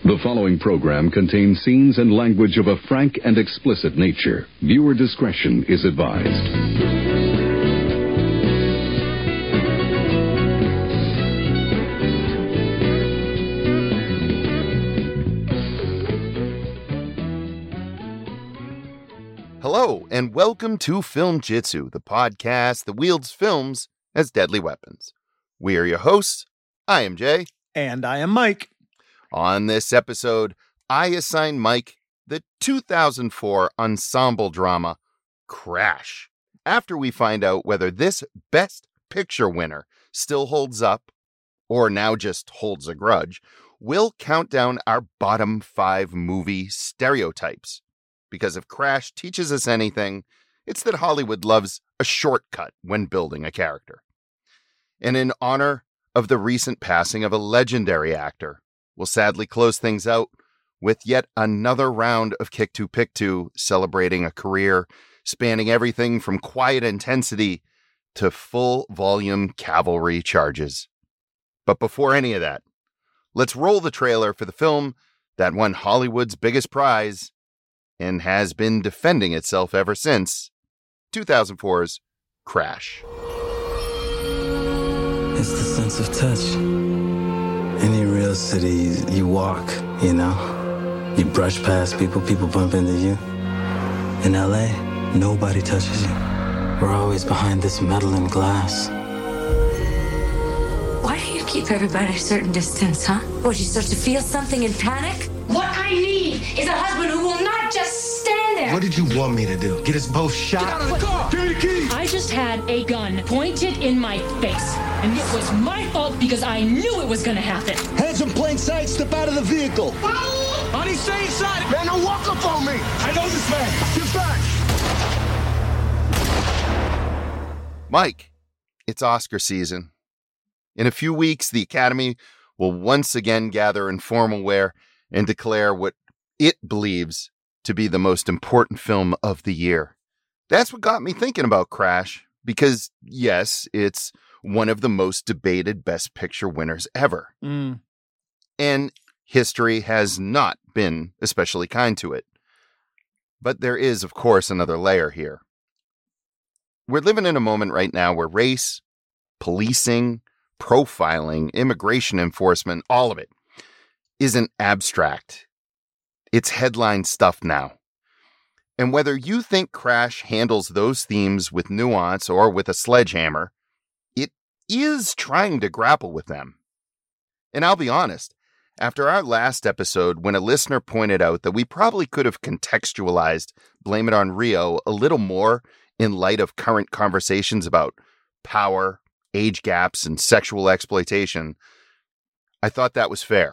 The following program contains scenes and language of a frank and explicit nature. Viewer discretion is advised. Hello, and welcome to Film Jitsu, the podcast that wields films as deadly weapons. We are your hosts. I am Jay. And I am Mike. On this episode, I assign Mike the 2004 ensemble drama, Crash. After we find out whether this Best Picture winner still holds up, or now just holds a grudge, we'll count down our bottom 5 movie stereotypes. Because if Crash teaches us anything, it's that Hollywood loves a shortcut when building a character. And in honor of the recent passing of a legendary actor, we'll sadly close things out with yet another round of Kick 2 Pick 2, celebrating a career spanning everything from quiet intensity to full volume cavalry charges. But before any of that, let's roll the trailer for the film that won Hollywood's biggest prize and has been defending itself ever since, 2004's Crash. It's the sense of touch. Any real city, you walk, you know? You brush past people, people bump into you. In LA, nobody touches you. We're always behind this metal and glass. Why do you keep everybody a certain distance, huh? Would you start to feel something and panic? What I need is a husband who will not just stand there. What did you want me to do? Get us both shot? Get out of the car! Give me the keys! I just had a gun pointed in my face. And it was my fault because I knew it was gonna happen. Hands in plain sight, step out of the vehicle. Honey, stay inside. Man, don't walk up on me. I know this man. Get back. Mike, it's Oscar season. In a few weeks, the Academy will once again gather in formal wear and declare what it believes to be the most important film of the year. That's what got me thinking about Crash, because yes, it's one of the most debated Best Picture winners ever. And history has not been especially kind to it. But there is, of course, another layer here. We're living in a moment right now where race, policing, profiling, immigration enforcement, all of it isn't abstract. It's headline stuff now. And whether you think Crash handles those themes with nuance or with a sledgehammer, it is trying to grapple with them. And I'll be honest, after our last episode, when a listener pointed out that we probably could have contextualized Blame It on Rio a little more in light of current conversations about power, age gaps, and sexual exploitation, I thought that was fair.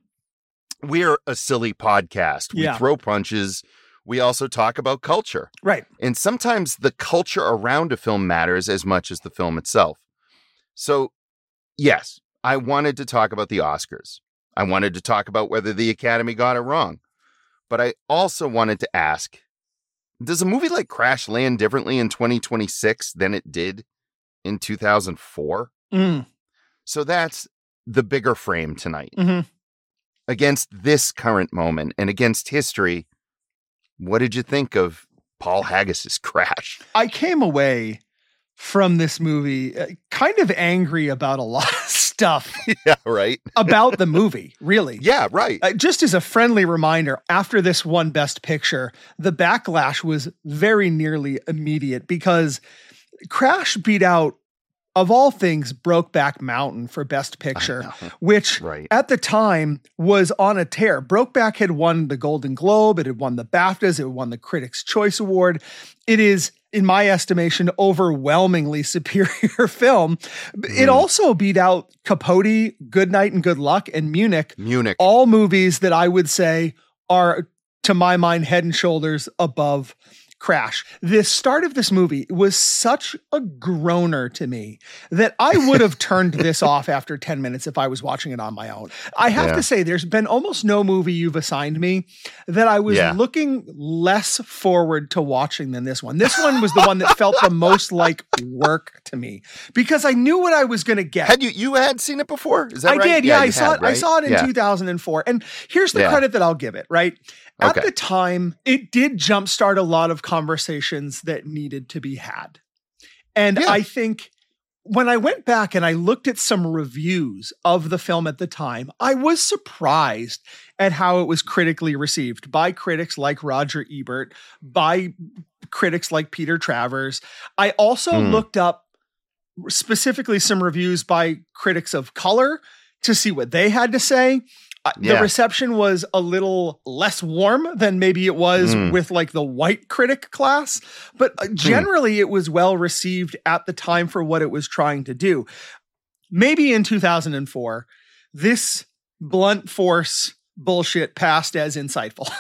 We're a silly podcast. We throw punches. We also talk about culture. Right. And sometimes the culture around a film matters as much as the film itself. So, yes, I wanted to talk about the Oscars. I wanted to talk about whether the Academy got it wrong. But I also wanted to ask, does a movie like Crash land differently in 2026 than it did in 2004? So that's the bigger frame tonight. Against this current moment and against history, what did you think of Paul Haggis's Crash? I came away from this movie kind of angry about a lot of stuff. Yeah, right. About the movie, really. Yeah, right. Just as a friendly reminder, after this won Best Picture, the backlash was very nearly immediate because Crash beat out, of all things, Brokeback Mountain for Best Picture, which at the time was on a tear. Brokeback had won the Golden Globe, it had won the BAFTAs, it won the Critics' Choice Award. It is, in my estimation, overwhelmingly superior film. It also beat out Capote, Good Night and Good Luck, and Munich. All movies that I would say are, to my mind, head and shoulders above Crash. The start of this movie was such a groaner to me that I would have turned this off after 10 minutes if I was watching it on my own. I have to say, there's been almost no movie you've assigned me that I was looking less forward to watching than this one. This one was the one that felt the most like work to me because I knew what I was going to get. Had you had seen it before? Is that right? I did. Yeah, I saw it. Right? I saw it in 2004. And here's the credit that I'll give it, right? At the time, it did jumpstart a lot of conversations that needed to be had. And I think when I went back and I looked at some reviews of the film at the time, I was surprised at how it was critically received by critics like Roger Ebert, by critics like Peter Travers. I also looked up specifically some reviews by critics of color to see what they had to say. The reception was a little less warm than maybe it was with like the white critic class, but generally it was well received at the time for what it was trying to do. Maybe in 2004, this blunt force bullshit passed as insightful.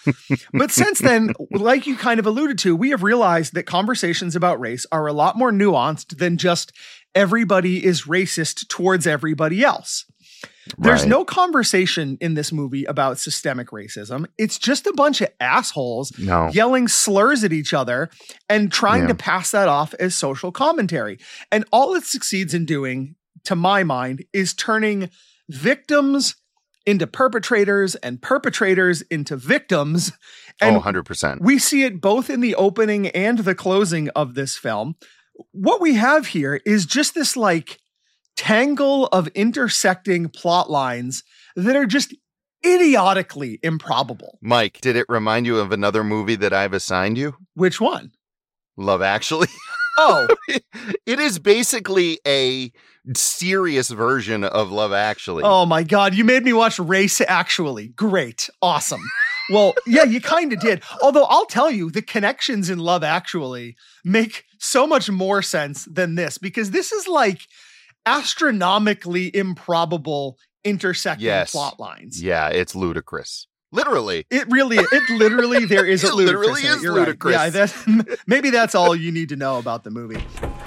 But since then, like you kind of alluded to, we have realized that conversations about race are a lot more nuanced than just everybody is racist towards everybody else. There's no conversation in this movie about systemic racism. It's just a bunch of assholes yelling slurs at each other and trying to pass that off as social commentary. And all it succeeds in doing, to my mind, is turning victims into perpetrators and perpetrators into victims. And 100%. We see it both in the opening and the closing of this film. What we have here is just this like tangle of intersecting plot lines that are just idiotically improbable. Mike, did it remind you of another movie that I've assigned you? Which one? Love Actually. Oh. It is basically a serious version of Love Actually. Oh my God. You made me watch Race Actually. Great. Awesome. Well, yeah, you kind of did. Although I'll tell you, the connections in Love Actually make so much more sense than this, because this is like astronomically improbable intersecting plot lines. Yeah, it's ludicrous. Literally. It literally, there is a ludicrous. It literally is ludicrous. Right. Yeah, maybe that's all you need to know about the movie.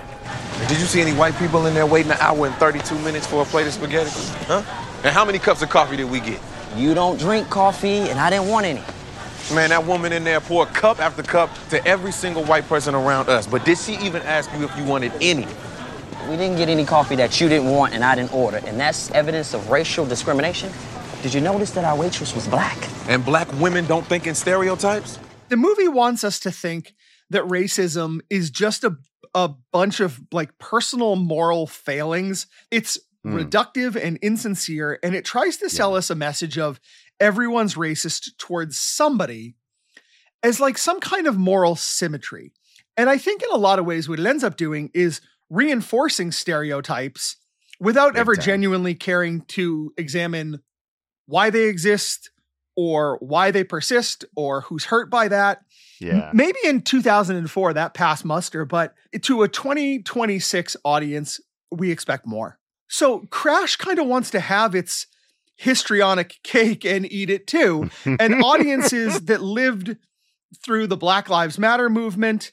Did you see any white people in there waiting an hour and 32 minutes for a plate of spaghetti? Huh? And how many cups of coffee did we get? You don't drink coffee, and I didn't want any. Man, that woman in there poured cup after cup to every single white person around us. But did she even ask you if you wanted any? We didn't get any coffee that you didn't want and I didn't order, and that's evidence of racial discrimination. Did you notice that our waitress was black? And black women don't think in stereotypes? The movie wants us to think that racism is just a bunch of like personal moral failings. It's reductive and insincere, and it tries to sell us a message of everyone's racist towards somebody as like some kind of moral symmetry. And I think in a lot of ways what it ends up doing is reinforcing stereotypes without ever genuinely caring to examine why they exist or why they persist or who's hurt by that. Yeah. Maybe in 2004 that passed muster, but to a 2026 audience, we expect more. So Crash kind of wants to have its histrionic cake and eat it too. And audiences that lived through the Black Lives Matter movement,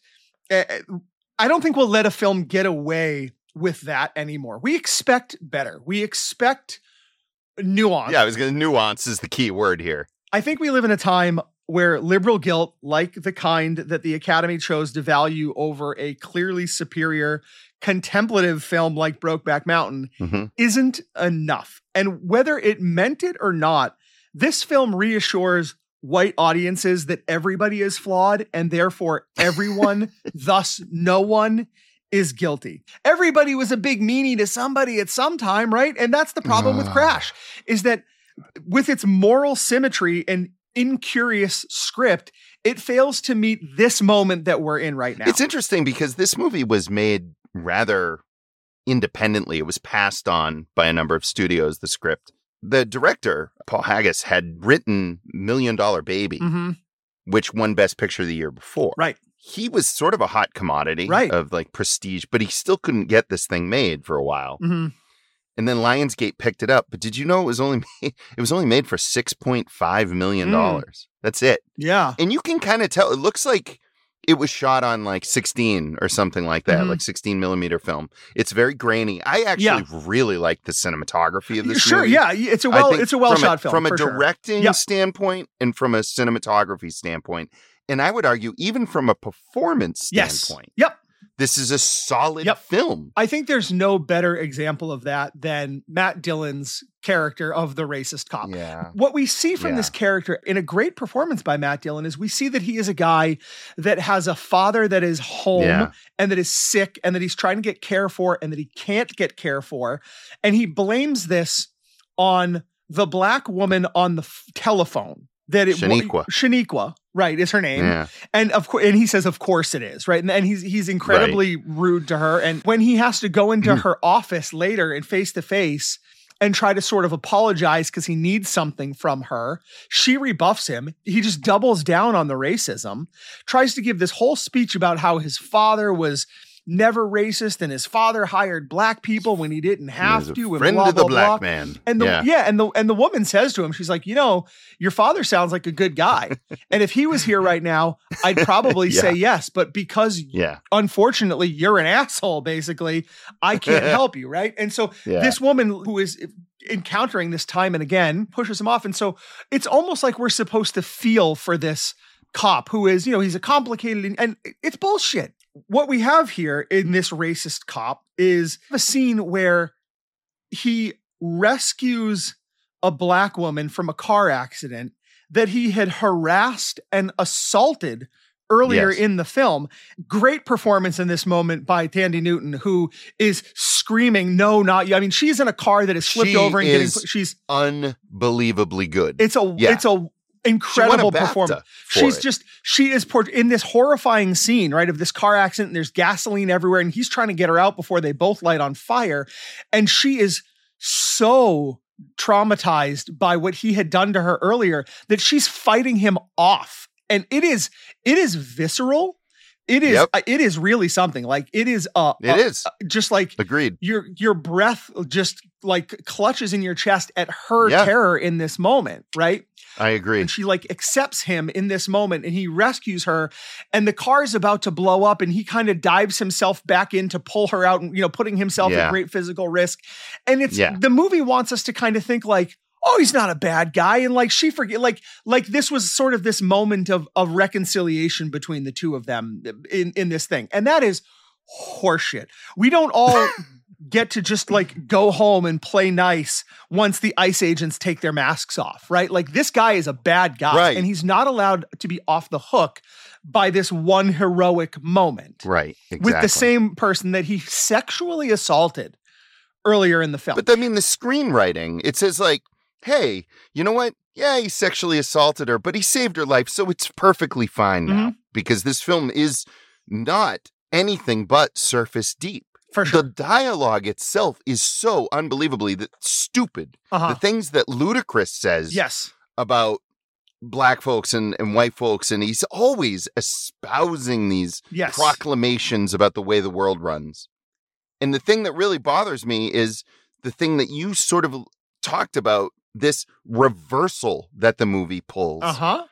I don't think we'll let a film get away with that anymore. We expect better. We expect nuance. Yeah, nuance is the key word here. I think we live in a time where liberal guilt, like the kind that the Academy chose to value over a clearly superior contemplative film like Brokeback Mountain, isn't enough. And whether it meant it or not, this film reassures white audiences that everybody is flawed and therefore everyone, thus no one, is guilty. Everybody was a big meanie to somebody at some time, right? And that's the problem with Crash, is that with its moral symmetry and incurious script, it fails to meet this moment that we're in right now. It's interesting because this movie was made rather independently. It was passed on by a number of studios, the script. The director, Paul Haggis, had written $1 Million Baby, which won Best Picture the year before. Right. He was sort of a hot commodity of like prestige, but he still couldn't get this thing made for a while. And then Lionsgate picked it up. But did you know it was only made for $6.5 million? That's it. Yeah. And you can kind of tell, it looks like it was shot on like 16 or something like that, like 16 millimeter film. It's very grainy. I actually really like the cinematography of this movie. Yeah. It's a well shot film. From a directing standpoint and from a cinematography standpoint. And I would argue even from a performance standpoint. Yep. This is a solid film. I think there's no better example of that than Matt Dillon's character of the racist cop. Yeah. What we see from this character in a great performance by Matt Dillon is we see that he is a guy that has a father that is home and that is sick and that he's trying to get care for and that he can't get care for. And he blames this on the black woman on the telephone. Shaniqua, right, is her name. Yeah. And of course, and he says, of course it is, right? And he's incredibly rude to her. And when he has to go into her office later and face to face and try to sort of apologize because he needs something from her, she rebuffs him. He just doubles down on the racism, tries to give this whole speech about how his father was never racist and his father hired black people when he didn't have to. Friend blah, of the blah, black blah. man. And the woman says to him, she's like, your father sounds like a good guy. And if he was here right now, I'd probably say yes. But because unfortunately you're an asshole, basically, I can't help you. Right. And so this woman who is encountering this time and again pushes him off. And so it's almost like we're supposed to feel for this cop who is, he's a complicated and it's bullshit. What we have here in this racist cop is a scene where he rescues a black woman from a car accident that he had harassed and assaulted earlier in the film. Great performance in this moment by Thandie Newton, who is screaming, "No, not you." I mean, she's in a car that is flipped over and she's unbelievably good. It's a incredible performance. She is in this horrifying scene, right, of this car accident, and there's gasoline everywhere, and he's trying to get her out before they both light on fire. And she is so traumatized by what he had done to her earlier that she's fighting him off. And it is visceral. It is really something. Like it is just like agreed. Your breath just like clutches in your chest at her terror in this moment, right? I agree. And she like accepts him in this moment and he rescues her and the car is about to blow up and he kind of dives himself back in to pull her out and, putting himself at great physical risk. And it's the movie wants us to kind of think like, oh, he's not a bad guy. And like, she forget, like this was sort of this moment of reconciliation between the two of them in this thing. And that is horseshit. We don't all get to just like go home and play nice once the ICE agents take their masks off, right? Like this guy is a bad guy and he's not allowed to be off the hook by this one heroic moment. Right. Exactly. With the same person that he sexually assaulted earlier in the film. But I mean, the screenwriting, it says like, hey, you know what? Yeah, he sexually assaulted her, but he saved her life. So it's perfectly fine now because this film is not anything but surface deep. For sure. The dialogue itself is so unbelievably stupid. The things that Ludacris says about black folks and white folks, and he's always espousing these proclamations about the way the world runs. And the thing that really bothers me is the thing that you sort of talked about, this reversal that the movie pulls.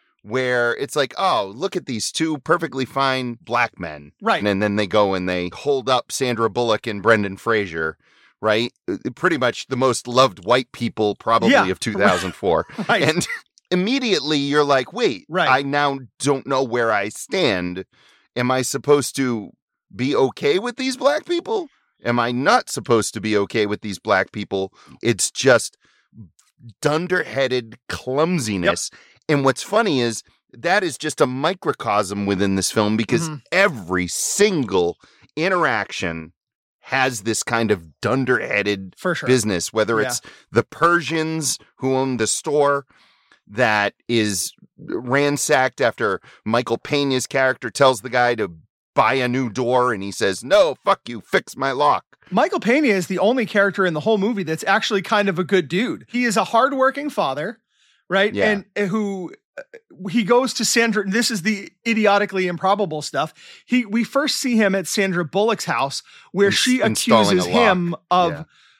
Where it's like, oh, look at these two perfectly fine black men. Right. And then they go and they hold up Sandra Bullock and Brendan Fraser, right? Pretty much the most loved white people probably of 2004. Right. And immediately you're like, wait, I now don't know where I stand. Am I supposed to be okay with these black people? Am I not supposed to be okay with these black people? It's just dunderheaded clumsiness. And what's funny is that is just a microcosm within this film because every single interaction has this kind of dunderheaded business, whether it's the Persians who own the store that is ransacked after Michael Peña's character tells the guy to buy a new door and he says, no, fuck you, fix my lock. Michael Peña is the only character in the whole movie that's actually kind of a good dude. He is a hardworking father. Right. Yeah. And who he goes to Sandra. This is the idiotically improbable stuff. We first see him at Sandra Bullock's house where she accuses him of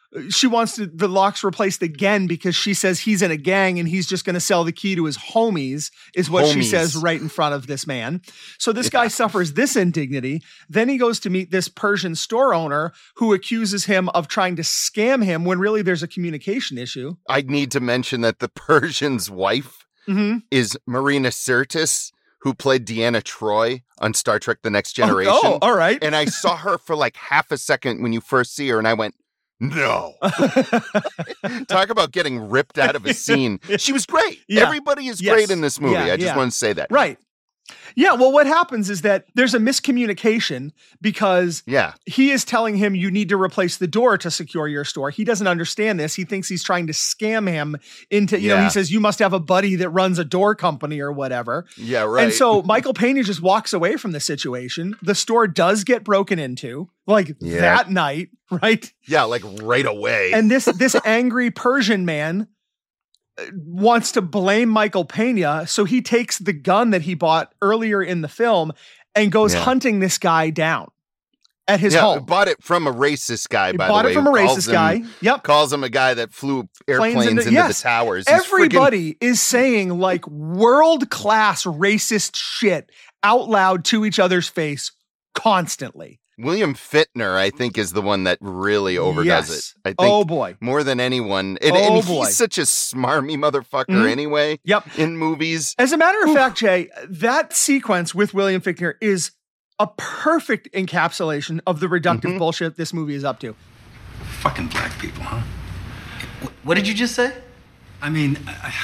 she wants the locks replaced again because she says he's in a gang and he's just going to sell the key to his homies, is what she says right in front of this man. So this guy suffers this indignity. Then he goes to meet this Persian store owner who accuses him of trying to scam him when really there's a communication issue. I need to mention that the Persian's wife is Marina Sirtis, who played Deanna Troi on Star Trek The Next Generation. Oh, all right. And I saw her for like half a second when you first see her, and I went, no. Talk about getting ripped out of a scene. She was great. Yeah. Everybody is great in this movie. I just want to say that. Right. Yeah, well, what happens is that there's a miscommunication because he is telling him you need to replace the door to secure your store. He doesn't understand this. He thinks he's trying to scam him into, you know, he says, you must have a buddy that runs a door company or whatever. Yeah, right. And so Michael Pena just walks away from the situation. The store does get broken into, like that night, right? Yeah, like right away. And this angry Persian man wants to blame Michael Pena, so he takes the gun that he bought earlier in the film and goes hunting this guy down at his home. Bought it from a racist guy, by the way. Bought it from a racist guy. Yep. Calls him a guy that flew airplanes into the towers. Everybody is saying like world-class racist shit out loud to each other's face constantly. William Fichtner, I think, is the one that really overdoes it. I think more than anyone. And he's such a smarmy motherfucker anyway. In movies. As a matter of fact, Jay, that sequence with William Fichtner is a perfect encapsulation of the reductive bullshit this movie is up to. Fucking black people, huh? What did you just say? I mean,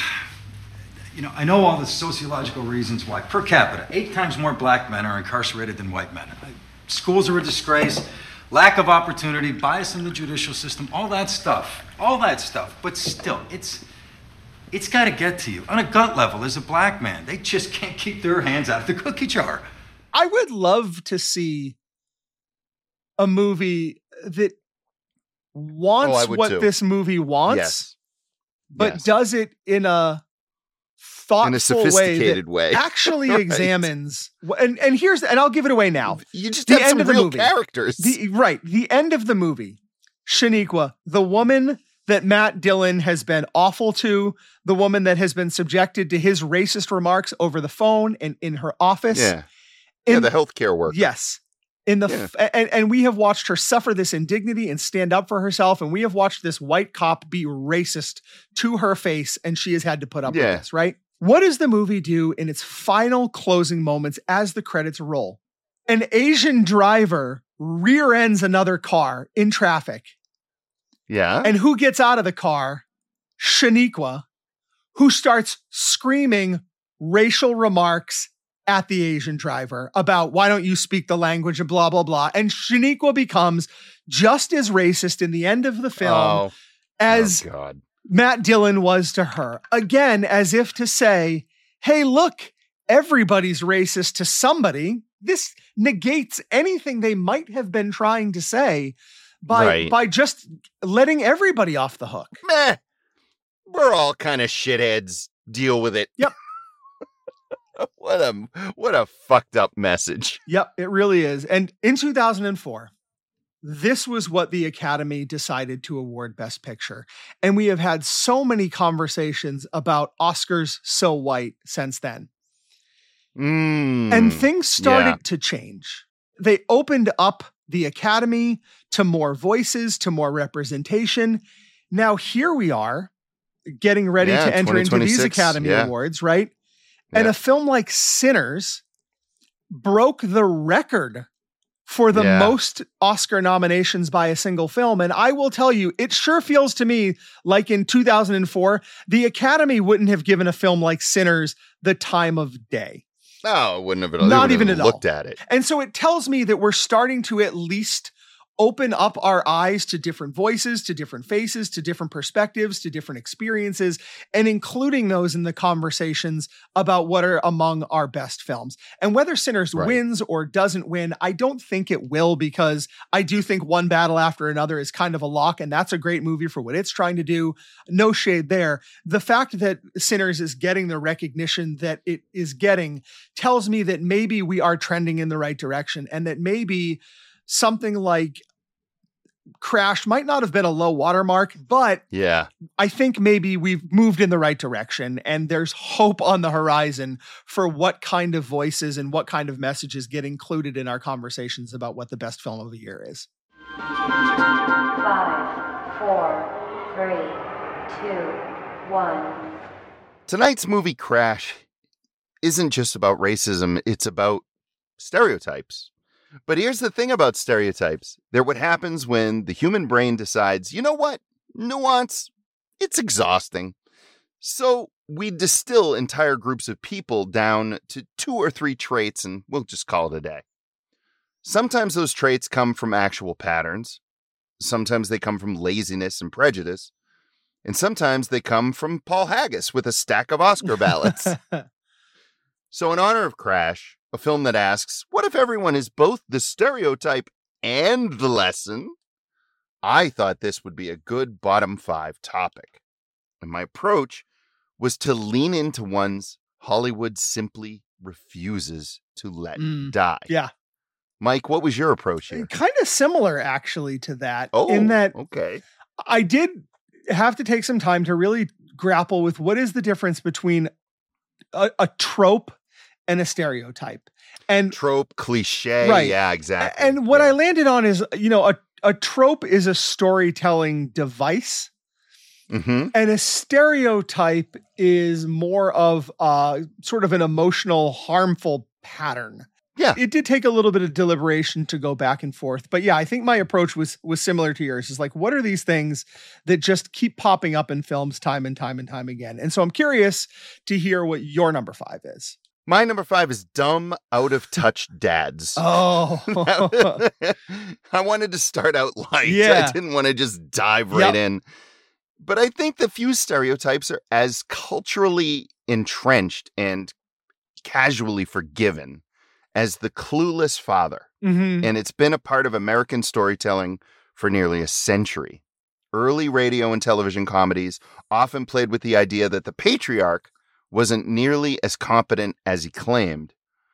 I know all the sociological reasons why, per capita, 8 times more black men are incarcerated than white men. Schools are a disgrace, lack of opportunity, bias in the judicial system, all that stuff. But still, it's got to get to you. On a gut level, as a black man, they just can't keep their hands out of the cookie jar. I would love to see a movie that wants what this movie wants, but does it in a thoughtful, sophisticated way. Actually examines and I'll give it away now. You just have some real characters. The end of the movie. Shaniqua, the woman that Matt Dillon has been awful to, the woman that has been subjected to his racist remarks over the phone and in her office. The healthcare worker. Yes. And we have watched her suffer this indignity and stand up for herself. And we have watched this white cop be racist to her face. And she has had to put up with this, right? What does the movie do in its final closing moments as the credits roll? An Asian driver rear ends another car in traffic. Yeah. And who gets out of the car? Shaniqua, who starts screaming racial remarks at the Asian driver about why don't you speak the language and blah, blah, blah. And Shaniqua becomes just as racist in the end of the film as Matt Dillon was to her. Again, as if to say, hey, look, everybody's racist to somebody. This negates anything they might have been trying to say by just letting everybody off the hook. Meh. We're all kind of shitheads. Deal with it. Yep. What a fucked up message. Yep, it really is. And in 2004, this was what the Academy decided to award Best Picture. And we have had so many conversations about Oscars so white since then. And things started to change. They opened up the Academy to more voices, to more representation. Now here we are getting ready to enter into these Academy Awards, right? And a film like Sinners broke the record for the most Oscar nominations by a single film. And I will tell you, it sure feels to me like in 2004, the Academy wouldn't have given a film like Sinners the time of day. No, it wouldn't have. Not even at all. Looked at it. And so it tells me that we're starting to at least open up our eyes to different voices, to different faces, to different perspectives, to different experiences, and including those in the conversations about what are among our best films. And whether Sinners wins or doesn't win, I don't think it will, because I do think One Battle After Another is kind of a lock, and that's a great movie for what it's trying to do. No shade there. The fact that Sinners is getting the recognition that it is getting tells me that maybe we are trending in the right direction, and that maybe something like Crash might not have been a low watermark, but Yeah. I think maybe we've moved in the right direction and there's hope on the horizon for what kind of voices and what kind of messages get included in our conversations about what the best film of the year is. 5, 4, 3, 2, 1. Tonight's movie Crash isn't just about racism, it's about stereotypes. But here's the thing about stereotypes. They're what happens when the human brain decides, you know what? Nuance, it's exhausting. So we distill entire groups of people down to 2 or 3 traits and we'll just call it a day. Sometimes those traits come from actual patterns. Sometimes they come from laziness and prejudice. And sometimes they come from Paul Haggis with a stack of Oscar ballots. So in honor of Crash, a film that asks, what if everyone is both the stereotype and the lesson? I thought this would be a good bottom 5 topic. And my approach was to lean into ones Hollywood simply refuses to let die. Yeah. Mike, what was your approach here? Kind of similar, actually, to that. Oh, in that okay. I did have to take some time to really grapple with what is the difference between a trope and a stereotype. And trope, cliche. Right. Yeah, exactly. And what I landed on is, a trope is a storytelling device. Mm-hmm. And a stereotype is more of sort of an emotional, harmful pattern. Yeah. It did take a little bit of deliberation to go back and forth. But yeah, I think my approach was similar to yours. It's like, what are these things that just keep popping up in films time and time and time again? And so I'm curious to hear what your number 5 is. My number 5 is dumb, out-of-touch dads. Oh. I wanted to start out light. Yeah. I didn't want to just dive right in. But I think the few stereotypes are as culturally entrenched and casually forgiven as the clueless father. Mm-hmm. And it's been a part of American storytelling for nearly a century. Early radio and television comedies often played with the idea that the patriarch wasn't nearly as competent as he claimed.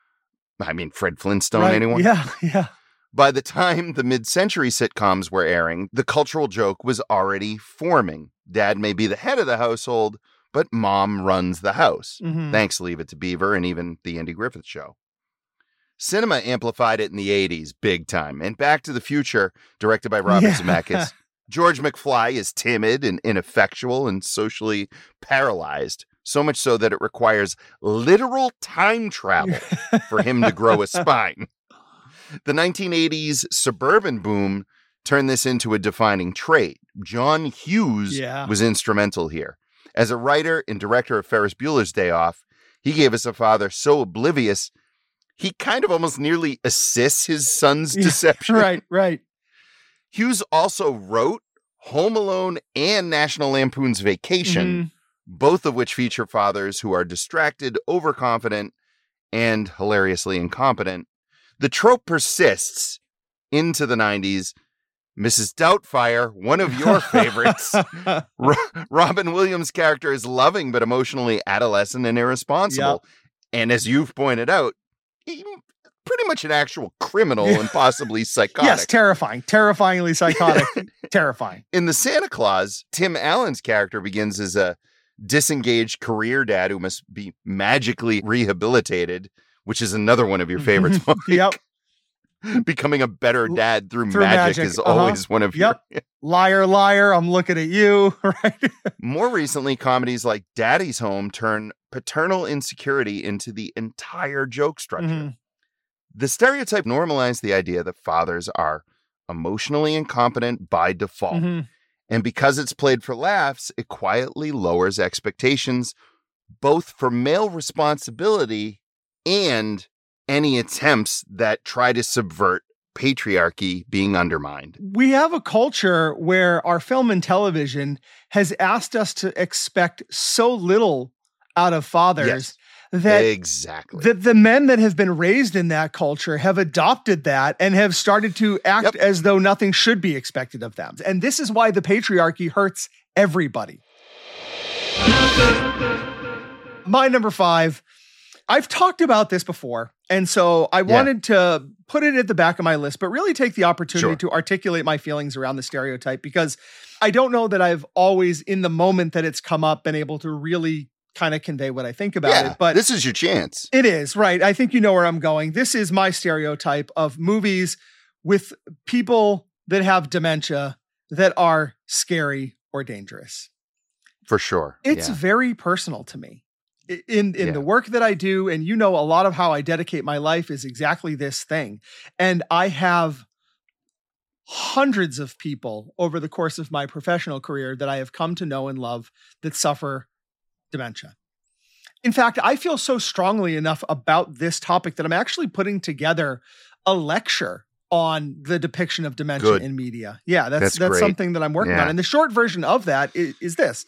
I mean, Fred Flintstone, Right. anyone? Yeah. By the time the mid-century sitcoms were airing, the cultural joke was already forming. Dad may be the head of the household, but mom runs the house. Mhm. Thanks, Leave It to Beaver, and even The Andy Griffith Show. Cinema amplified it in the 80s, big time. And Back to the Future, directed by Robert Zemeckis. George McFly is timid and ineffectual and socially paralyzed, so much so that it requires literal time travel for him to grow a spine. The 1980s suburban boom turned this into a defining trait. John Hughes was instrumental here. As a writer and director of Ferris Bueller's Day Off, he gave us a father so oblivious, he kind of almost nearly assists his son's deception. Right. Hughes also wrote Home Alone and National Lampoon's Vacation, both of which feature fathers who are distracted, overconfident, and hilariously incompetent. The trope persists into the 90s. Mrs. Doubtfire, one of your favorites. Robin Williams' character is loving but emotionally adolescent and irresponsible. And as you've pointed out, he's pretty much an actual criminal and possibly psychotic. Yes, terrifyingly psychotic, terrifying. In The Santa Claus, Tim Allen's character begins as a disengaged career dad who must be magically rehabilitated, which is another one of your favorites. Yep. Becoming a better dad through magic is always one of your... Liar, liar, I'm looking at you, right? More recently, comedies like Daddy's Home turn paternal insecurity into the entire joke structure. The stereotype normalized the idea that fathers are emotionally incompetent by default. And because it's played for laughs, it quietly lowers expectations, both for male responsibility and any attempts that try to subvert patriarchy being undermined. We have a culture where our film and television has asked us to expect so little out of fathers that the men that have been raised in that culture have adopted that and have started to act as though nothing should be expected of them. And this is why the patriarchy hurts everybody. My number 5, I've talked about this before, And so I wanted to put it at the back of my list, but really take the opportunity to articulate my feelings around the stereotype, because I don't know that I've always, in the moment that it's come up, been able to really kind of convey what I think about it. But this is your chance. It is, right. I think you know where I'm going. This is my stereotype of movies with people that have dementia that are scary or dangerous. For sure. It's very personal to me. In the work that I do, and you know, a lot of how I dedicate my life is exactly this thing. And I have hundreds of people over the course of my professional career that I have come to know and love that suffer dementia. In fact, I feel so strongly enough about this topic that I'm actually putting together a lecture on the depiction of dementia in media. Yeah, that's something that I'm working on. And the short version of that is this.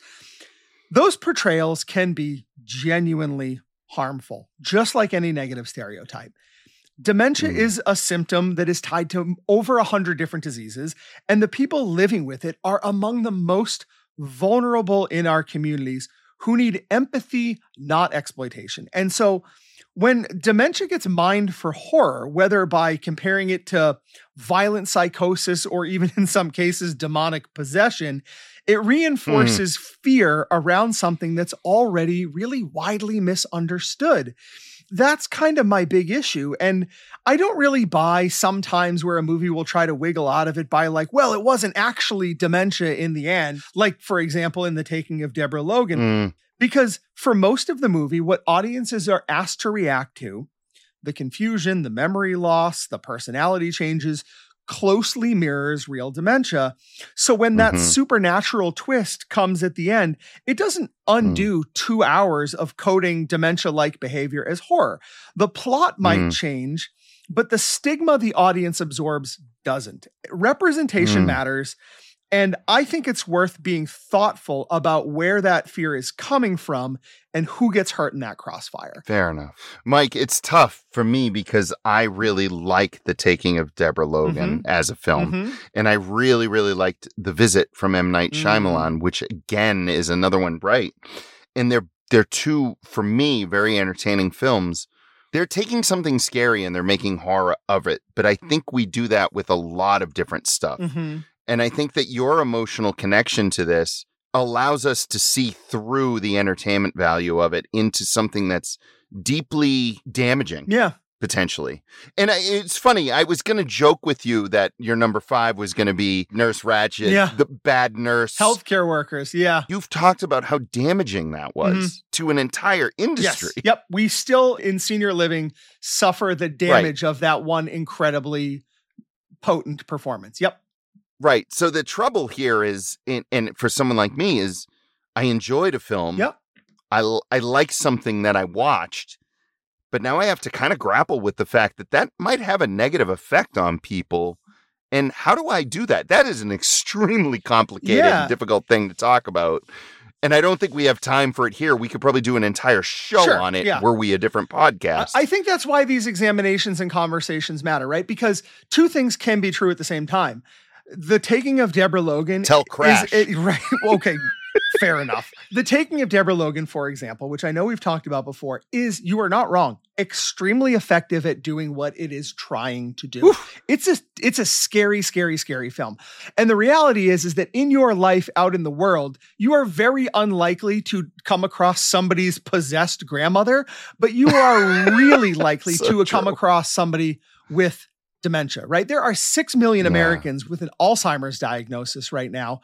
Those portrayals can be genuinely harmful, just like any negative stereotype. Dementia is a symptom that is tied to over 100 different diseases, and the people living with it are among the most vulnerable in our communities who need empathy, not exploitation. And so when dementia gets mined for horror, whether by comparing it to violent psychosis or even in some cases demonic possession, it reinforces fear around something that's already really widely misunderstood. That's kind of my big issue. And I don't really buy sometimes where a movie will try to wiggle out of it by like, well, it wasn't actually dementia in the end. Like, for example, in The Taking of Deborah Logan. Because for most of the movie, what audiences are asked to react to, the confusion, the memory loss, the personality changes, closely mirrors real dementia. So when that supernatural twist comes at the end, it doesn't undo 2 hours of coding dementia-like behavior as horror. The plot might change, but the stigma the audience absorbs doesn't. Representation matters. And I think it's worth being thoughtful about where that fear is coming from and who gets hurt in that crossfire. Fair enough. Mike, it's tough for me because I really like The Taking of Deborah Logan as a film. And I really, really liked The Visit from M. Night Shyamalan, which again is another one, right? And they're two, for me, very entertaining films. They're taking something scary and they're making horror of it. But I think we do that with a lot of different stuff. And I think that your emotional connection to this allows us to see through the entertainment value of it into something that's deeply damaging. Potentially. And it's funny. I was going to joke with you that your number 5 was going to be Nurse Ratched, the bad nurse. Healthcare workers. You've talked about how damaging that was to an entire industry. We still in senior living suffer the damage of that one incredibly potent performance. Right. So the trouble here is, and for someone like me, is I enjoyed a film. I like something that I watched, but now I have to kind of grapple with the fact that might have a negative effect on people. And how do I do that? That is an extremely complicated and difficult thing to talk about. And I don't think we have time for it here. We could probably do an entire show on it were we a different podcast. I think that's why these examinations and conversations matter, right? Because two things can be true at the same time. The Taking of Deborah Logan. Tell Crash. Right. Okay. Fair enough. The Taking of Deborah Logan, for example, which I know we've talked about before, is, you are not wrong, extremely effective at doing what it is trying to do. It's a scary, scary, scary film. And the reality is that in your life out in the world, you are very unlikely to come across somebody's possessed grandmother, but you are really likely to come across somebody with dementia, right? There are 6 million Americans with an Alzheimer's diagnosis right now.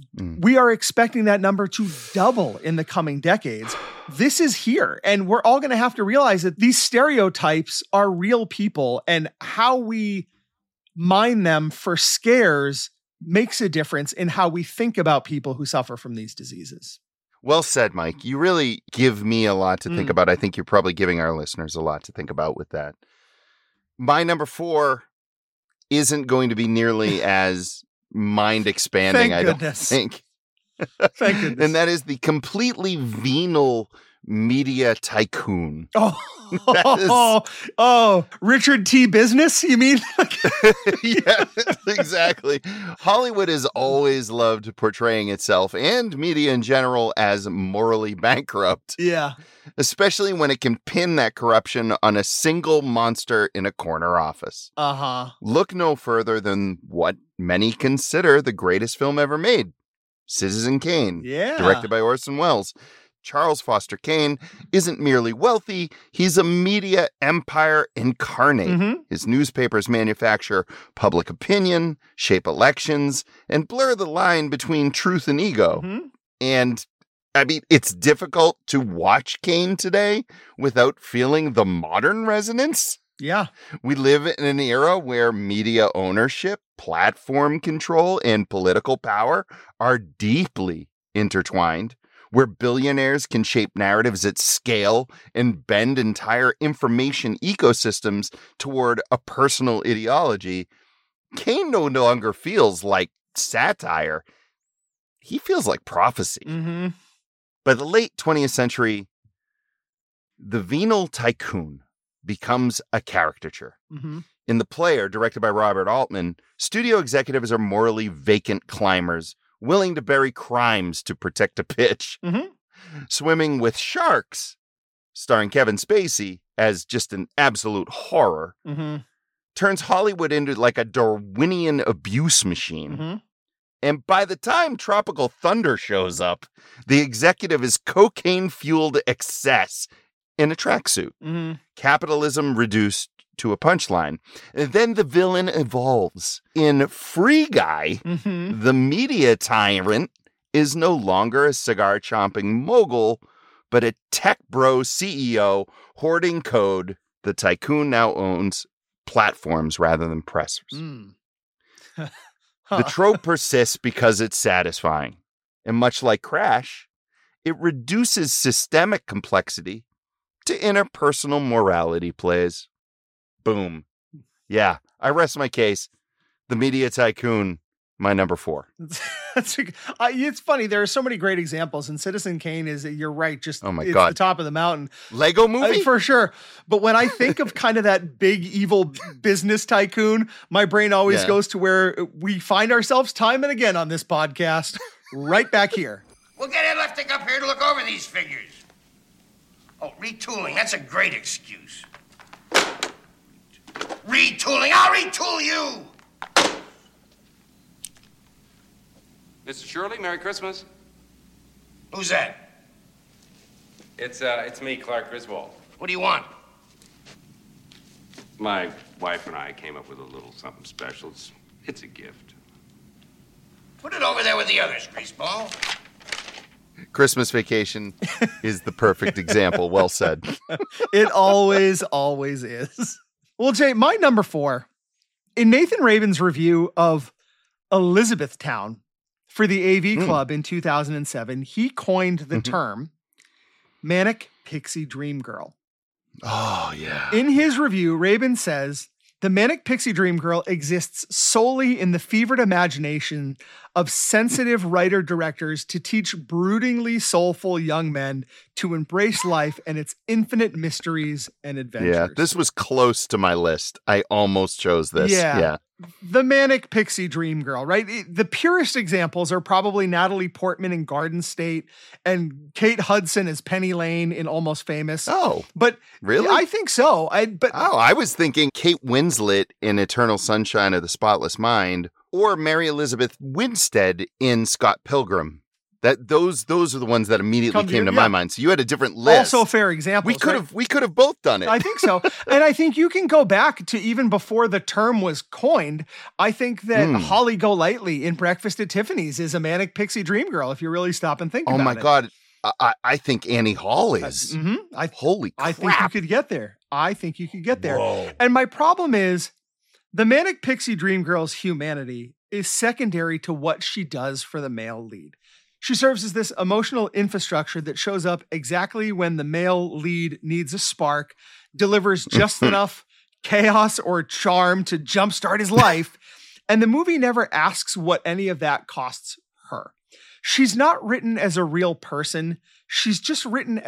We are expecting that number to double in the coming decades. This is here. And we're all going to have to realize that these stereotypes are real people, and how we mine them for scares makes a difference in how we think about people who suffer from these diseases. Well said, Mike. You really give me a lot to think about. I think you're probably giving our listeners a lot to think about with that. My number 4 isn't going to be nearly as mind expanding, I don't think. Thank goodness. And that is the completely venal media tycoon. Oh, Richard T. Business, you mean? Yeah, exactly. Hollywood has always loved portraying itself and media in general as morally bankrupt. Yeah. Especially when it can pin that corruption on a single monster in a corner office. Uh-huh. Look no further than what many consider the greatest film ever made, Citizen Kane, directed by Orson Welles. Charles Foster Kane isn't merely wealthy, he's a media empire incarnate. Mm-hmm. His newspapers manufacture public opinion, shape elections, and blur the line between truth and ego. Mm-hmm. And I mean, it's difficult to watch Kane today without feeling the modern resonance. Yeah. We live in an era where media ownership, platform control, and political power are deeply intertwined, where billionaires can shape narratives at scale and bend entire information ecosystems toward a personal ideology. Kane no longer feels like satire. He feels like prophecy. Mm-hmm. By the late 20th century, the venal tycoon becomes a caricature. Mm-hmm. In The Player, directed by Robert Altman, studio executives are morally vacant climbers, willing to bury crimes to protect a pitch. Mm-hmm. Swimming with Sharks, starring Kevin Spacey as just an absolute horror, Mm-hmm. turns Hollywood into like a Darwinian abuse machine. Mm-hmm. And by the time Tropical Thunder shows up, the executive is cocaine-fueled excess in a tracksuit. Mm-hmm. Capitalism reduced to a punchline. And then the villain evolves. In Free Guy, Mm-hmm. the media tyrant is no longer a cigar-chomping mogul, but a tech bro CEO hoarding code. The tycoon now owns platforms rather than pressers. Mm. The trope persists because it's satisfying. And much like Crash, it reduces systemic complexity to interpersonal morality plays. Boom. Yeah, I rest my case. The media tycoon, my number 4. It's funny. There are so many great examples, and Citizen Kane is, you're right, just Oh my it's God. the top of the mountain. Lego movie? For sure. But when I think of kind of that big evil business tycoon, my brain always goes to where we find ourselves time and again on this podcast, right back here. We'll get Ed Leftick up here to look over these figures. Oh, retooling, that's a great excuse. Retooling, I'll retool you! Mr. Shirley, Merry Christmas. Who's that? It's me, Clark Griswold. What do you want? My wife and I came up with a little something special. It's a gift. Put it over there with the others, Greaseball. Christmas Vacation is the perfect example. Well said. It always is. Well, Jay, my number 4, in Nathan Rabin's review of Elizabethtown for the AV Club in 2007, he coined the term Manic Pixie Dream Girl. Oh, yeah. In his review, Rabin says, the Manic Pixie Dream Girl exists solely in the fevered imagination of sensitive writer-directors to teach broodingly soulful young men to embrace life and its infinite mysteries and adventures. Yeah, this was close to my list. I almost chose this. Yeah. The Manic Pixie Dream Girl, right? The purest examples are probably Natalie Portman in Garden State and Kate Hudson as Penny Lane in Almost Famous. Oh, but really? I think so. I was thinking Kate Winslet in Eternal Sunshine of the Spotless Mind, or Mary Elizabeth Winstead in Scott Pilgrim. Those are the ones that immediately came to my mind. So you had a different list. Also fair examples. We could have both done it. I think so. And I think you can go back to even before the term was coined. I think that Holly Golightly in Breakfast at Tiffany's is a Manic Pixie Dream Girl, if you really stop and think about it. Oh my God. I think Annie Hall is. Holy crap. I think you could get there. Whoa. And my problem is the Manic Pixie Dream Girl's humanity is secondary to what she does for the male lead. She serves as this emotional infrastructure that shows up exactly when the male lead needs a spark, delivers just enough chaos or charm to jumpstart his life, and the movie never asks what any of that costs her. She's not written as a real person. She's just written as a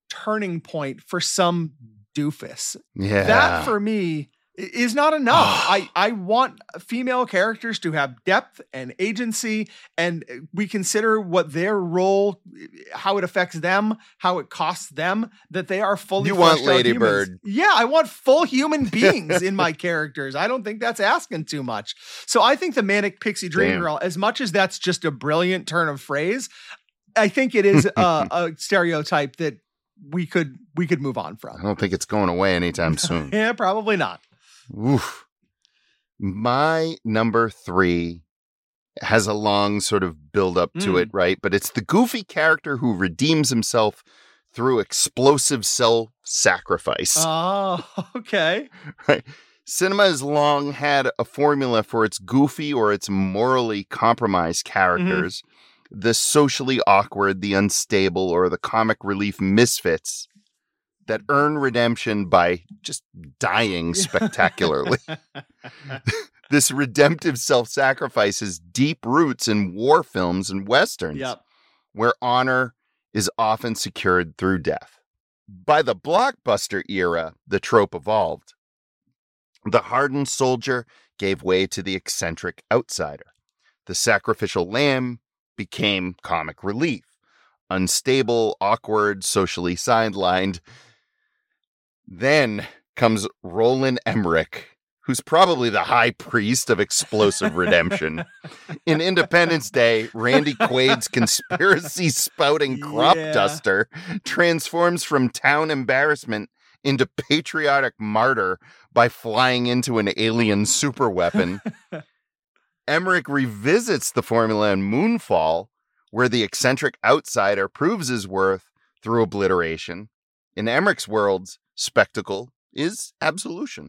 turning point for some doofus. Yeah. That for me is not enough. I want female characters to have depth and agency, and we consider what their role, how it affects them, how it costs them, that they are fully. You want Lady humans. Bird. Yeah, I want full human beings in my characters. I don't think that's asking too much. So I think the Manic Pixie Dream Girl, as much as that's just a brilliant turn of phrase, I think it is a stereotype that we could move on from. I don't think it's going away anytime soon. Yeah, probably not. Oof. My number 3 has a long sort of build up to it, right? But it's the goofy character who redeems himself through explosive self-sacrifice. Oh, okay. Right. Cinema has long had a formula for its goofy or its morally compromised characters, the socially awkward, the unstable, or the comic relief misfits that earn redemption by just dying spectacularly. This redemptive self-sacrifice has deep roots in war films and westerns, where honor is often secured through death. By the blockbuster era, the trope evolved. The hardened soldier gave way to the eccentric outsider. The sacrificial lamb became comic relief. Unstable, awkward, socially sidelined. Then comes Roland Emmerich, who's probably the high priest of explosive redemption. In Independence Day, Randy Quaid's conspiracy-spouting crop duster transforms from town embarrassment into patriotic martyr by flying into an alien superweapon. Emmerich revisits the formula in Moonfall, where the eccentric outsider proves his worth through obliteration. In Emmerich's worlds, spectacle is absolution.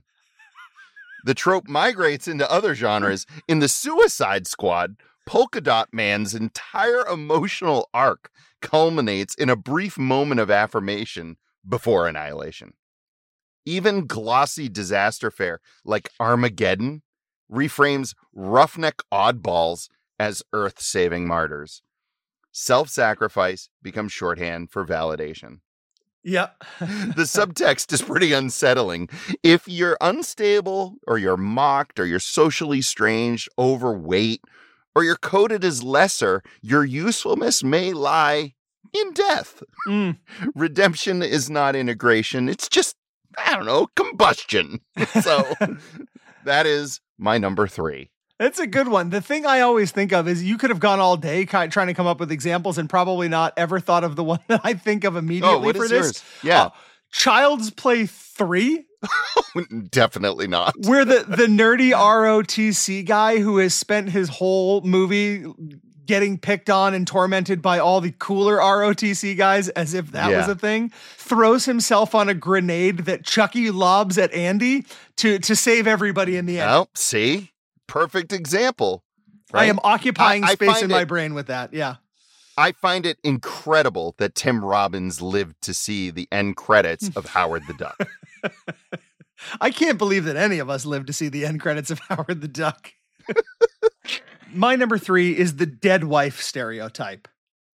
The trope migrates into other genres. In The Suicide Squad, Polka Dot Man's entire emotional arc culminates in a brief moment of affirmation before annihilation. Even glossy disaster fare like Armageddon reframes roughneck oddballs as earth-saving martyrs. Self-sacrifice becomes shorthand for validation. Yep. The subtext is pretty unsettling. If you're unstable, or you're mocked, or you're socially strange, overweight, or you're coded as lesser, your usefulness may lie in death. Redemption is not integration. It's just, I don't know, combustion. So that is my number 3. That's a good one. The thing I always think of is you could have gone all day trying to come up with examples and probably not ever thought of the one that I think of immediately for this. Yours? Yeah. Child's Play 3. Definitely not. Where the nerdy ROTC guy who has spent his whole movie getting picked on and tormented by all the cooler ROTC guys as if that was a thing, throws himself on a grenade that Chucky lobs at Andy to save everybody in the end. Oh, see? Perfect example. Right? I am occupying space in my brain with that. Yeah. I find it incredible that Tim Robbins lived to see the end credits of Howard the Duck. I can't believe that any of us lived to see the end credits of Howard the Duck. My number 3 is the dead wife stereotype.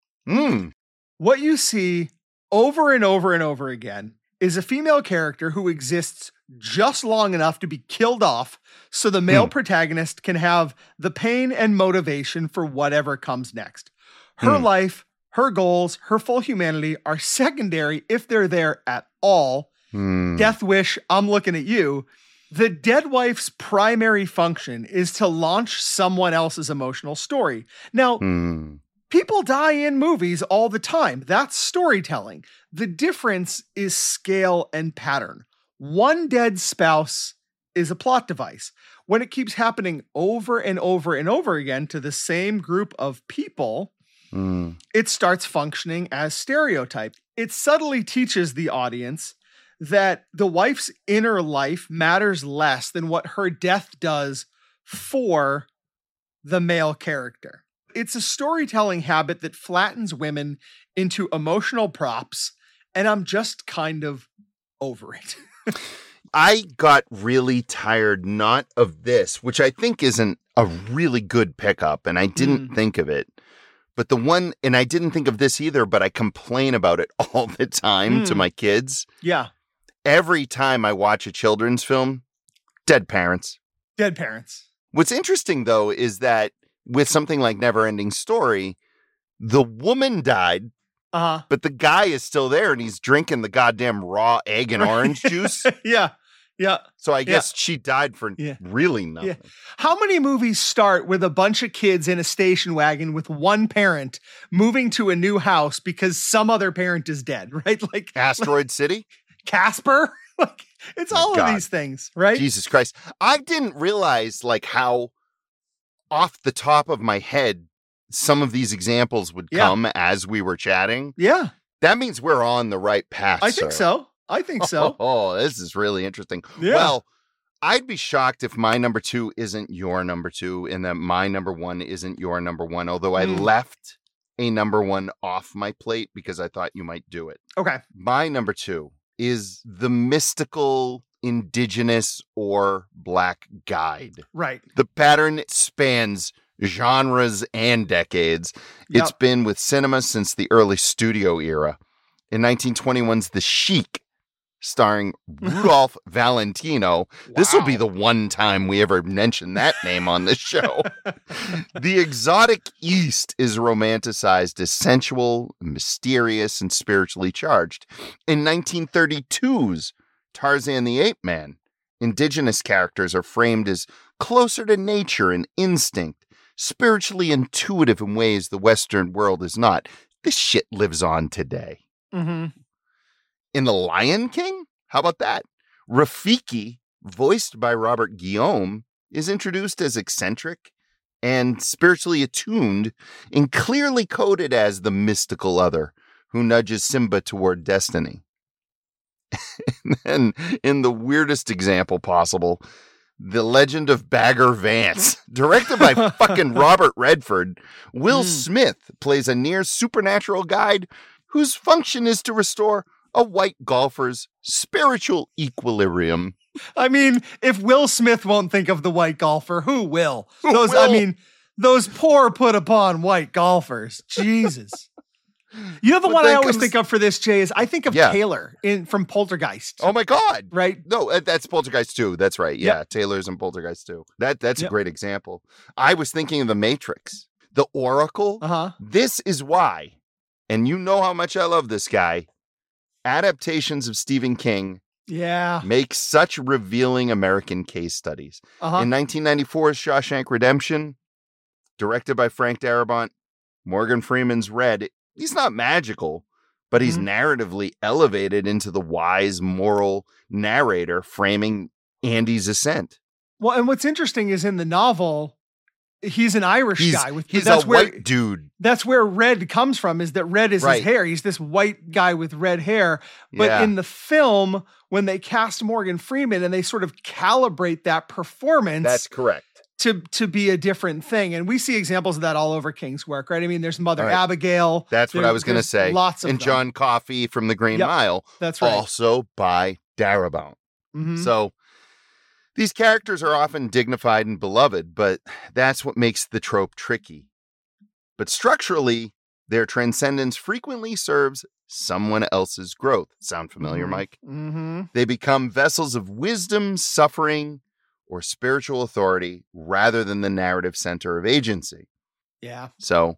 What you see over and over and over again is a female character who exists just long enough to be killed off so the male protagonist can have the pain and motivation for whatever comes next. Her life, her goals, her full humanity are secondary if they're there at all. Death Wish, I'm looking at you. The dead wife's primary function is to launch someone else's emotional story. Now, people die in movies all the time. That's storytelling. The difference is scale and pattern. One dead spouse is a plot device. When it keeps happening over and over and over again to the same group of people, it starts functioning as stereotype. It subtly teaches the audience that the wife's inner life matters less than what her death does for the male character. It's a storytelling habit that flattens women into emotional props, and I'm just kind of over it. I got really tired, not of this, which I think isn't a really good pickup, and I didn't think of it, But the one, and I didn't think of this either, but I complain about it all the time to my kids. Yeah. Every time I watch a children's film, dead parents. Dead parents. What's interesting, though, is that with something like Neverending Story, the woman died, but the guy is still there and he's drinking the goddamn raw egg and orange juice. Yeah. So I guess she died for really nothing. Yeah. How many movies start with a bunch of kids in a station wagon with one parent moving to a new house because some other parent is dead, right? Like Asteroid City? Casper? Like it's all of these things, right? Jesus Christ. I didn't realize like how off the top of my head some of these examples would come as we were chatting. Yeah. That means we're on the right path. I think so. Oh, this is really interesting. Yeah. Well, I'd be shocked if my number 2 isn't your number 2 and that my number 1 isn't your number 1, although I left a number 1 off my plate because I thought you might do it. Okay. My number 2 is the mystical indigenous or black guide. Right. The pattern spans genres and decades. Yep. It's been with cinema since the early studio era. In 1921's The Sheik, starring Rudolph Valentino. This will be the one time we ever mention that name on this show. The exotic East is romanticized as sensual, mysterious, and spiritually charged. In 1932's Tarzan the Ape Man, indigenous characters are framed as closer to nature and instinct, spiritually intuitive in ways the Western world is not. This shit lives on today. Mm-hmm. In The Lion King, how about that? Rafiki, voiced by Robert Guillaume, is introduced as eccentric and spiritually attuned and clearly coded as the mystical other who nudges Simba toward destiny. And then, in the weirdest example possible, The Legend of Bagger Vance, directed by fucking Robert Redford, Will Smith plays a near supernatural guide whose function is to restore a white golfer's spiritual equilibrium. I mean, if Will Smith won't think of the white golfer, who will? Those poor put upon white golfers. Jesus. You know the one I always think of for this, Jay, is I think of Taylor from Poltergeist. Oh my God. Right? No, that's Poltergeist 2. That's right. Yeah, Taylor's in Poltergeist 2. That's a great example. I was thinking of The Matrix. The Oracle. This is why, and you know how much I love this guy, adaptations of Stephen King make such revealing American case studies. In 1994's Shawshank Redemption, directed by Frank Darabont, Morgan Freeman's Red. He's not magical, but he's narratively elevated into the wise, moral narrator framing Andy's ascent. Well, and what's interesting is in the novel, he's an Irish guy. He's a white dude. That's where red comes from, is that red is his hair. He's this white guy with red hair. But in the film, when they cast Morgan Freeman and they sort of calibrate that performance. That's correct. To be a different thing. And we see examples of that all over King's work, right? I mean, there's Mother Abigail. That's what I was going to say. Lots of And them. John Coffey from The Green Mile. That's right. Also by Darabont. So these characters are often dignified and beloved, but that's what makes the trope tricky. But structurally, their transcendence frequently serves someone else's growth. Sound familiar, Mike? They become vessels of wisdom, suffering, or spiritual authority rather than the narrative center of agency. Yeah. So,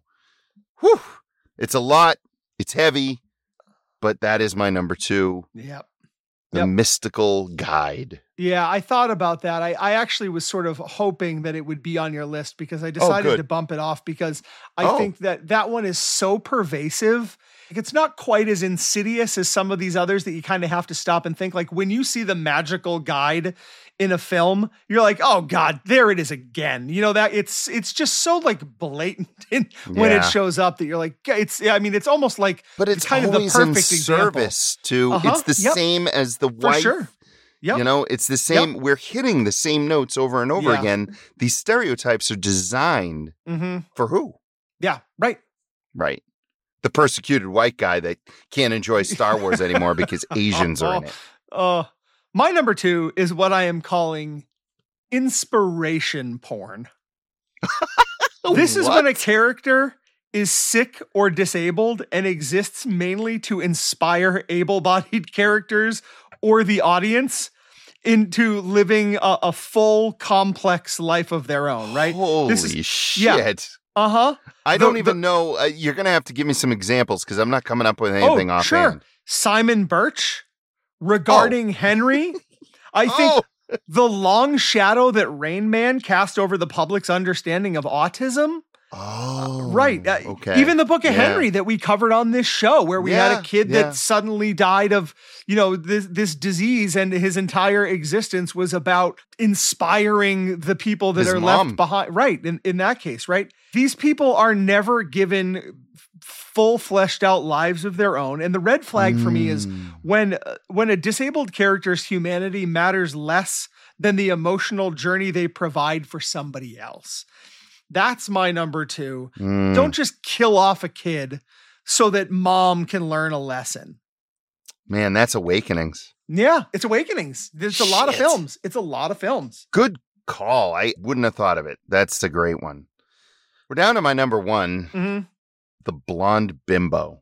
it's a lot. It's heavy, but that is my number 2. Yep. The mystical guide. Yeah, I thought about that. I actually was sort of hoping that it would be on your list because I decided to bump it off because I think that one is so pervasive. Like, it's not quite as insidious as some of these others that you kind of have to stop and think. Like when you see the magical guide in a film, you're like, oh God, there it is again. You know, that it's just so like blatant when it shows up that you're like, it's almost like, but it's kind of the perfect service to, it's the same as the wife. For sure. Yep. You know, it's the same. We're hitting the same notes over and over again. These stereotypes are designed for who? Yeah. Right. Right. The persecuted white guy that can't enjoy Star Wars anymore because Asians are in it. My number 2 is what I am calling inspiration porn. This is when a character is sick or disabled and exists mainly to inspire able-bodied characters or the audience into living a full, complex life of their own, right? Holy shit. Yeah. Uh-huh. I don't even know. You're going to have to give me some examples because I'm not coming up with anything offhand. Sure. Simon Birch, regarding Henry. I think the long shadow that Rain Man cast over the public's understanding of autism. Right. Okay. Even the Book of Henry that we covered on this show, where we had a kid that suddenly died of, this disease, and his entire existence was about inspiring the people that are left behind. Right. In that case, right. These people are never given full fleshed out lives of their own. And the red flag for me is when a disabled character's humanity matters less than the emotional journey they provide for somebody else. That's my number 2. Don't just kill off a kid so that mom can learn a lesson. Man, that's Awakenings. Yeah, it's Awakenings. There's a lot of films. It's a lot of films. Good call. I wouldn't have thought of it. That's a great one. We're down to my number 1, the blonde bimbo.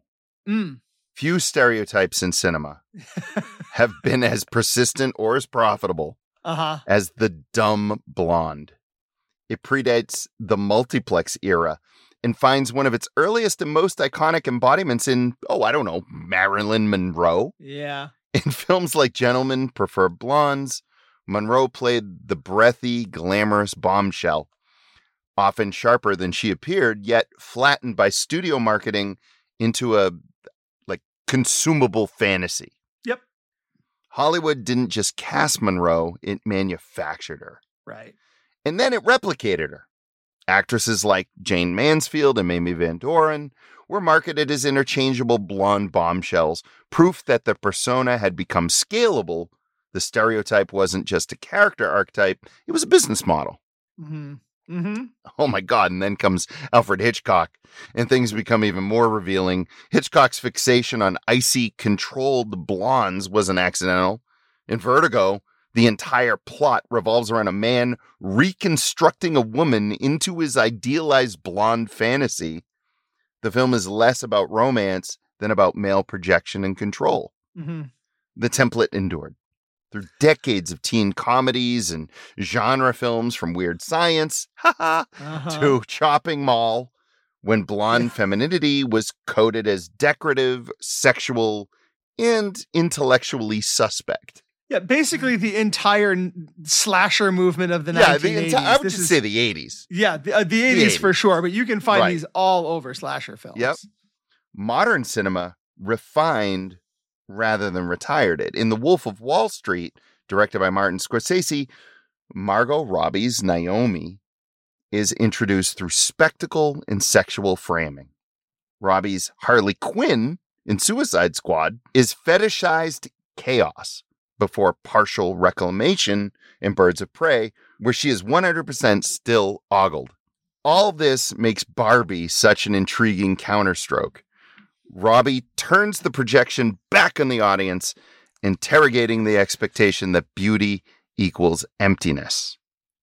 Few stereotypes in cinema have been as persistent or as profitable as the dumb blonde. It predates the multiplex era and finds one of its earliest and most iconic embodiments in, Marilyn Monroe. Yeah. In films like Gentlemen Prefer Blondes, Monroe played the breathy, glamorous bombshell, often sharper than she appeared, yet flattened by studio marketing into a consumable fantasy. Yep. Hollywood didn't just cast Monroe, it manufactured her. Right. And then it replicated her. Actresses like Jane Mansfield and Mamie Van Doren were marketed as interchangeable blonde bombshells, proof that the persona had become scalable. The stereotype wasn't just a character archetype, it was a business model. Oh my God. And then comes Alfred Hitchcock, and things become even more revealing. Hitchcock's fixation on icy, controlled blondes wasn't accidental. In Vertigo, the entire plot revolves around a man reconstructing a woman into his idealized blonde fantasy. The film is less about romance than about male projection and control. The template endured through decades of teen comedies and genre films, from Weird Science to Chopping Mall, when blonde femininity was coded as decorative, sexual, and intellectually suspect. Yeah, basically the entire slasher movement of the 1980s. I would just say the 80s. Yeah, the 80s for sure, but you can find these all over slasher films. Yep. Modern cinema refined rather than retired it. In The Wolf of Wall Street, directed by Martin Scorsese, Margot Robbie's Naomi is introduced through spectacle and sexual framing. Robbie's Harley Quinn in Suicide Squad is fetishized chaos before partial reclamation in Birds of Prey, where she is 100% still ogled. All this makes Barbie such an intriguing counterstroke. Robbie turns the projection back on the audience, interrogating the expectation that beauty equals emptiness.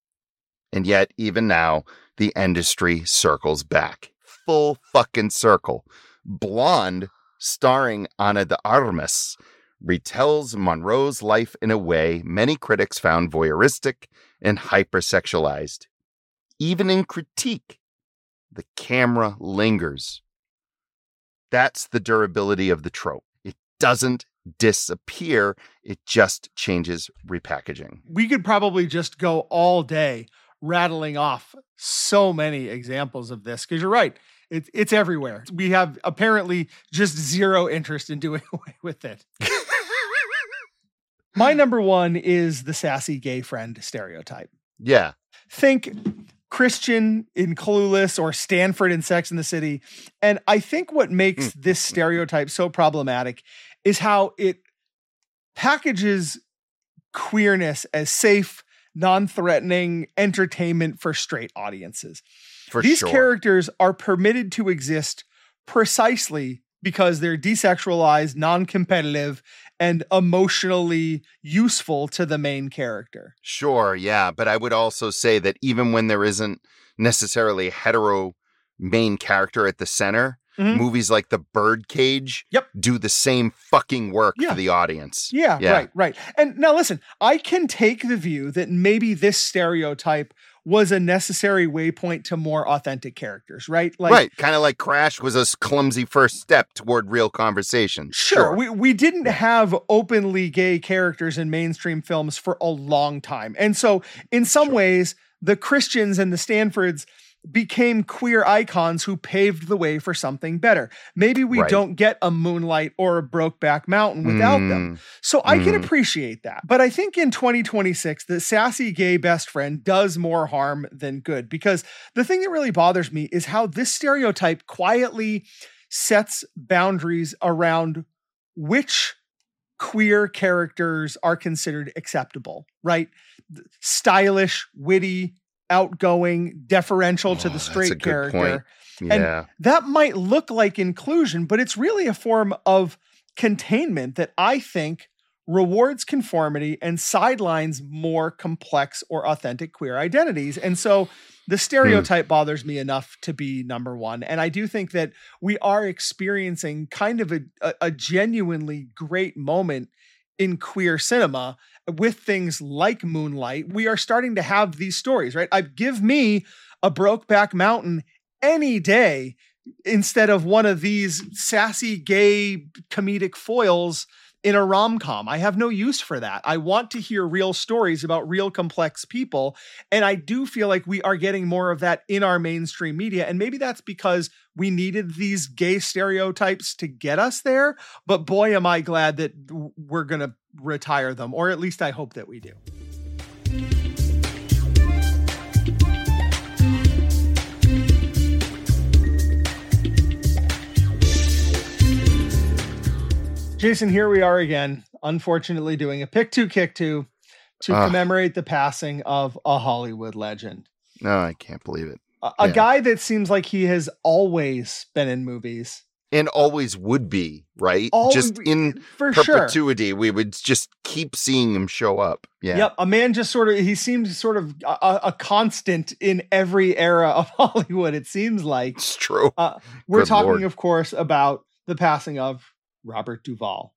And yet, even now, the industry circles back. Full fucking circle. Blonde, starring Ana de Armas, retells Monroe's life in a way many critics found voyeuristic and hypersexualized. Even in critique, the camera lingers. That's the durability of the trope. It doesn't disappear, it just changes repackaging. We could probably just go all day rattling off so many examples of this, because you're right. It's everywhere. We have apparently just zero interest in doing away with it. My number 1 is the sassy gay friend stereotype. Yeah. Think Christian in Clueless or Stanford in Sex and the City. And I think what makes this stereotype so problematic is how it packages queerness as safe, non-threatening entertainment for straight audiences. These characters are permitted to exist precisely because they're desexualized, non-competitive, and emotionally useful to the main character. Sure, yeah. But I would also say that even when there isn't necessarily hetero main character at the center, Mhm. movies like The Birdcage do the same fucking work for the audience. Yeah, right. And now listen, I can take the view that maybe this stereotype was a necessary waypoint to more authentic characters, right? Right. Kind of like Crash was a clumsy first step toward real conversation. Sure. We didn't have openly gay characters in mainstream films for a long time. And so in some ways, the Christians and the Stanfords became queer icons who paved the way for something better. Maybe we don't get a Moonlight or a Brokeback Mountain without them. So I can appreciate that. But I think in 2026, the sassy gay best friend does more harm than good, because the thing that really bothers me is how this stereotype quietly sets boundaries around which queer characters are considered acceptable, right? Stylish, witty, outgoing, deferential to the straight character. Yeah. And that might look like inclusion, but it's really a form of containment that I think rewards conformity and sidelines more complex or authentic queer identities. And so the stereotype bothers me enough to be number one. And I do think that we are experiencing kind of a genuinely great moment in queer cinema with things like Moonlight. We are starting to have these stories, right? Give me a Brokeback Mountain any day instead of one of these sassy gay comedic foils in a rom-com. I have no use for that. I want to hear real stories about real complex people. And I do feel like we are getting more of that in our mainstream media. And maybe that's because we needed these gay stereotypes to get us there. But boy, am I glad that we're going to retire them, or at least I hope that we do. Jason, here we are again, unfortunately doing a Pick 2, Kick 2 to commemorate the passing of a Hollywood legend. No, I can't believe it. A guy that seems like he has always been in movies. And always would be, right? Just in perpetuity, we would just keep seeing him show up. Yeah. Yep. A man just he seems sort of a constant in every era of Hollywood, it seems like. It's true. We're talking, of course, about the passing of Robert Duvall.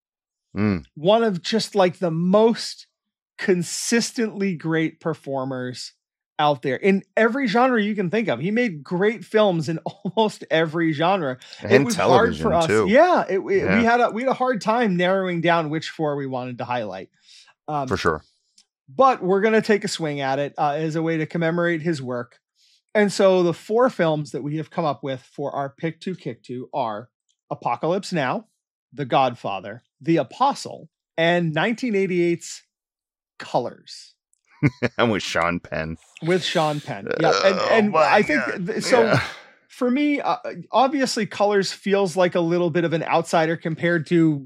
One of just like the most consistently great performers out there in every genre you can think of. He made great films in almost every genre. And it was hard for us. Too. Yeah, we had a hard time narrowing down which four we wanted to highlight. For sure. But we're going to take a swing at it as a way to commemorate his work. And so the four films that we have come up with for our Pick 2, Kick 2 are Apocalypse Now, The Godfather, The Apostle, and 1988's Colors. And with Sean Penn. With Sean Penn. Yeah. And I think so. Yeah. For me, obviously Colors feels like a little bit of an outsider compared to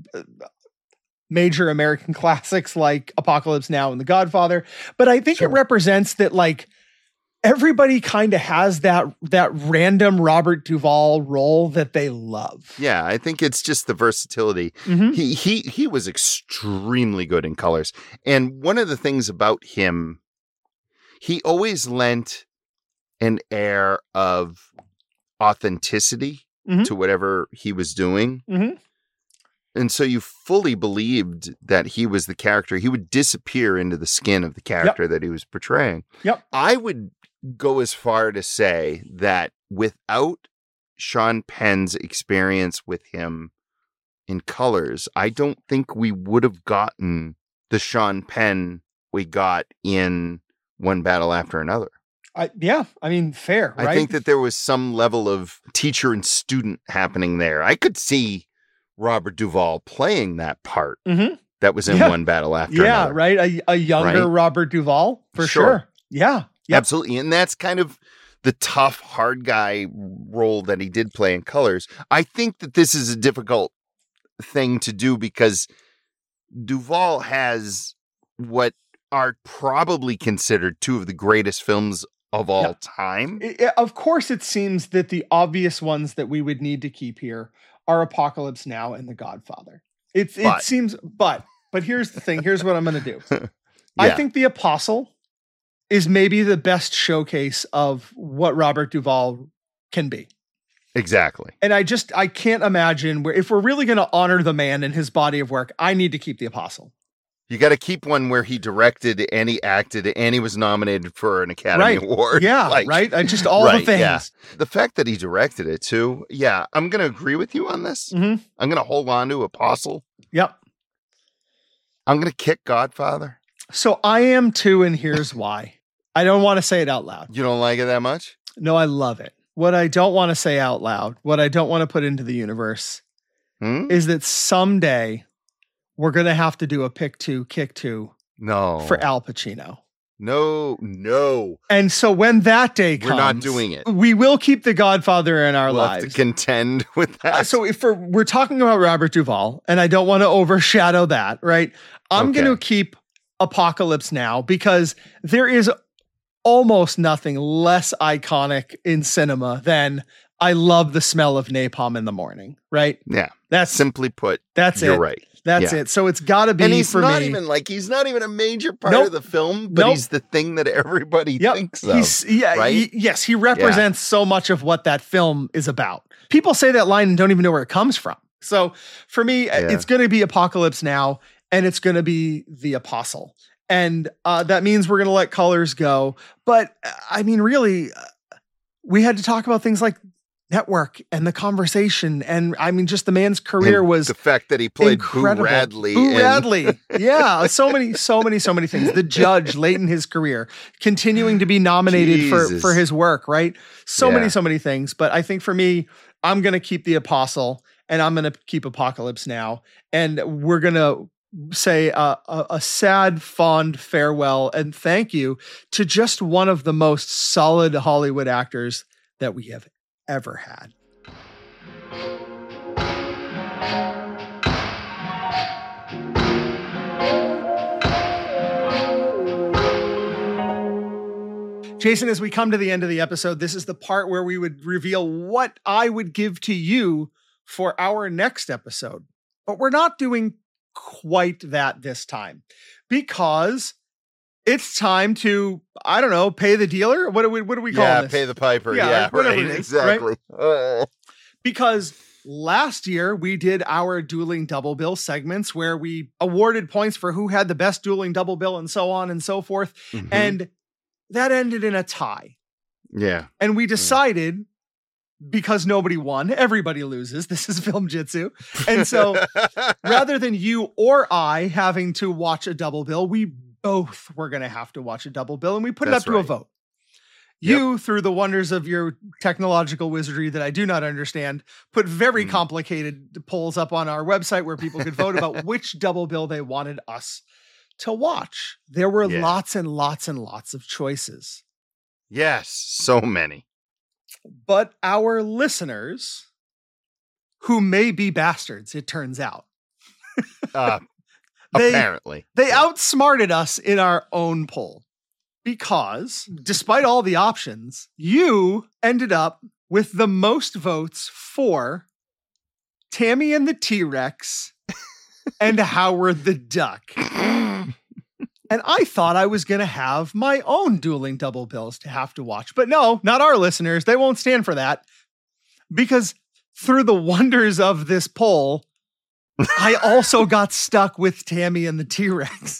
major American classics like Apocalypse Now and The Godfather. But I think it represents that like everybody kind of has that random Robert Duvall role that they love. Yeah, I think it's just the versatility. Mm-hmm. He was extremely good in Colors. And one of the things about him, he always lent an air of authenticity to whatever he was doing. Mm-hmm. And so you fully believed that he was the character. He would disappear into the skin of the character that he was portraying. Yep. I would go as far to say that without Sean Penn's experience with him in Colors, I don't think we would have gotten the Sean Penn we got in One Battle After Another. I mean, fair, right? I think that there was some level of teacher and student happening there. I could see Robert Duvall playing that part that was in One Battle After Another. Yeah, right? A younger Robert Duvall, for sure. Yeah. Yep. Absolutely. And that's kind of the tough, hard guy role that he did play in Colors. I think that this is a difficult thing to do because Duvall has what are probably considered two of the greatest films of all time. Of course, it seems that the obvious ones that we would need to keep here are Apocalypse Now and The Godfather. It seems, but here's the thing. Here's what I'm going to do. I think The Apostle is maybe the best showcase of what Robert Duvall can be. Exactly. And I can't imagine where, if we're really going to honor the man and his body of work, I need to keep The Apostle. You got to keep one where he directed and he acted and he was nominated for an Academy Award. Yeah, right. I just all the things. Yeah. The fact that he directed it too. Yeah, I'm going to agree with you on this. Mm-hmm. I'm going to hold on to Apostle. Yep. I'm going to kick Godfather. So I am too, and here's why. I don't want to say it out loud. You don't like it that much? No, I love it. What I don't want to say out loud, what I don't want to put into the universe is that someday we're going to have to do a pick two, kick two for Al Pacino. No. And so when that day comes, we're not doing it. We will keep The Godfather in our we'll lives. Have to contend with that. So if we're talking about Robert Duvall, and I don't want to overshadow that, right? I'm going to keep Apocalypse Now because there is almost nothing less iconic in cinema than I love the smell of napalm in the morning, right? Yeah. That's simply put. That's you're it. right. That's it. So it's got to be and he's for not me. He's not even a major part of the film, but he's the thing that everybody thinks of. Right? Yes, he represents so much of what that film is about. People say that line and don't even know where it comes from. So for me, it's going to be Apocalypse Now, and it's going to be The Apostle. And that means we're going to let colors go. But I mean, really, we had to talk about things like Network and The Conversation. And I mean, just the man's career was the fact that he played incredible. Boo Radley. Boo Radley. Yeah. So many things. The Judge late in his career, continuing to be nominated for his work, right? So many things. But I think for me, I'm going to keep The Apostle and I'm going to keep Apocalypse Now. And we're going to say a sad, fond farewell and thank you to just one of the most solid Hollywood actors that we have ever had. Jason, as we come to the end of the episode, this is the part where we would reveal what I would give to you for our next episode. But we're not doing quite that this time because it's time to, I don't know, pay the dealer. What do we call this? Yeah, pay the piper. Yeah, whatever right, it is, exactly. Right? Because last year we did our dueling double bill segments where we awarded points for who had the best dueling double bill and so on and so forth. Mm-hmm. And that ended in a tie. Yeah. And we decided, because nobody won, everybody loses. This is Film Jitsu. And so rather than you or I having to watch a double bill, we both were going to have to watch a double bill, and we put it up to a vote. You, through the wonders of your technological wizardry that I do not understand, put very complicated polls up on our website where people could vote about which double bill they wanted us to watch. There were lots and lots and lots of choices. Yes, so many. But our listeners, who may be bastards, it turns out, apparently, they outsmarted us in our own poll because, despite all the options, you ended up with the most votes for Tammy and the T-Rex and Howard the Duck. And I thought I was going to have my own dueling double bills to have to watch. But no, not our listeners. They won't stand for that. Because through the wonders of this poll, I also got stuck with Tammy and the T-Rex.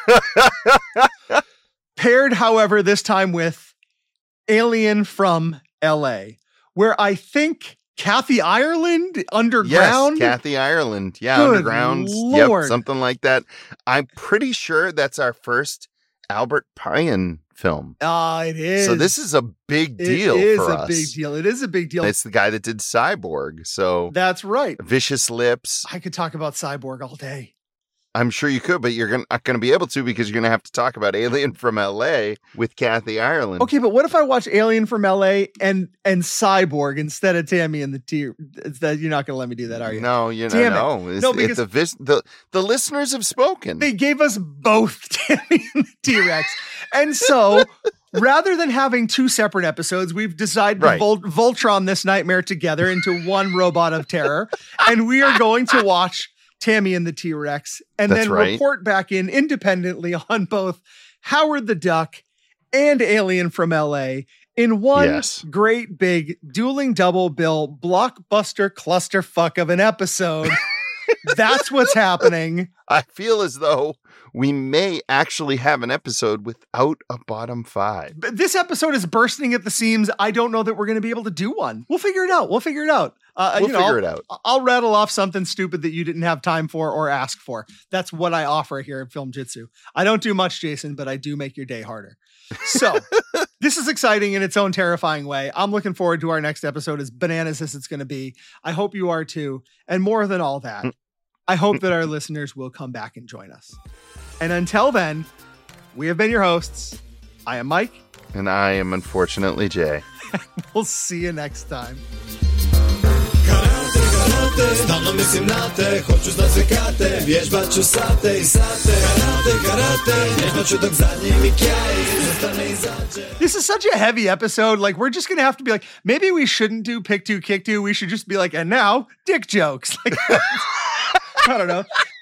Paired, however, this time with Alien from LA, where I think Kathy Ireland, Underground? Yes, Kathy Ireland. Yeah, Good Underground. Lord. Yep, something like that. I'm pretty sure that's our first Albert Payan film. It is. So this is a big deal for us. It is a big deal. It is a big deal. It's the guy that did Cyborg. So that's right. Vicious Lips. I could talk about Cyborg all day. I'm sure you could, but you're not going to be able to because you're going to have to talk about Alien from LA with Kathy Ireland. Okay, but what if I watch Alien from LA and Cyborg instead of Tammy and the T? You're not going to let me do that, are you? No, no. Because the listeners have spoken. They gave us both Tammy and the T-Rex. And so rather than having two separate episodes, we've decided to Voltron this nightmare together into one robot of terror. And we are going to watch Tammy and the T-Rex, and then report back in independently on both Howard the Duck and Alien from LA. in one great big dueling double bill blockbuster clusterfuck of an episode. That's what's happening. I feel as though we may actually have an episode without a bottom five. But this episode is bursting at the seams. I don't know that we're going to be able to do one. We'll figure it out. We'll figure it out. I'll rattle off something stupid that you didn't have time for or ask for. That's what I offer here at Film Jitsu. I don't do much, Jason, but I do make your day harder. So this is exciting in its own terrifying way. I'm looking forward to our next episode, as bananas as it's going to be. I hope you are too. And more than all that, I hope that our listeners will come back and join us. And until then, we have been your hosts. I am Mike. And I am unfortunately Jay. We'll see you next time. Stalno mislim na te, hoću znat sve kate, vježbat ću sate i sate. Karate, vježbat ću dok zadnji mi kjaj zastane i zađe. This is such a heavy episode. Like, we're just going to have to be like, maybe we shouldn't do pick two, kick two. We should just be like, and now, dick jokes. Like, I don't know.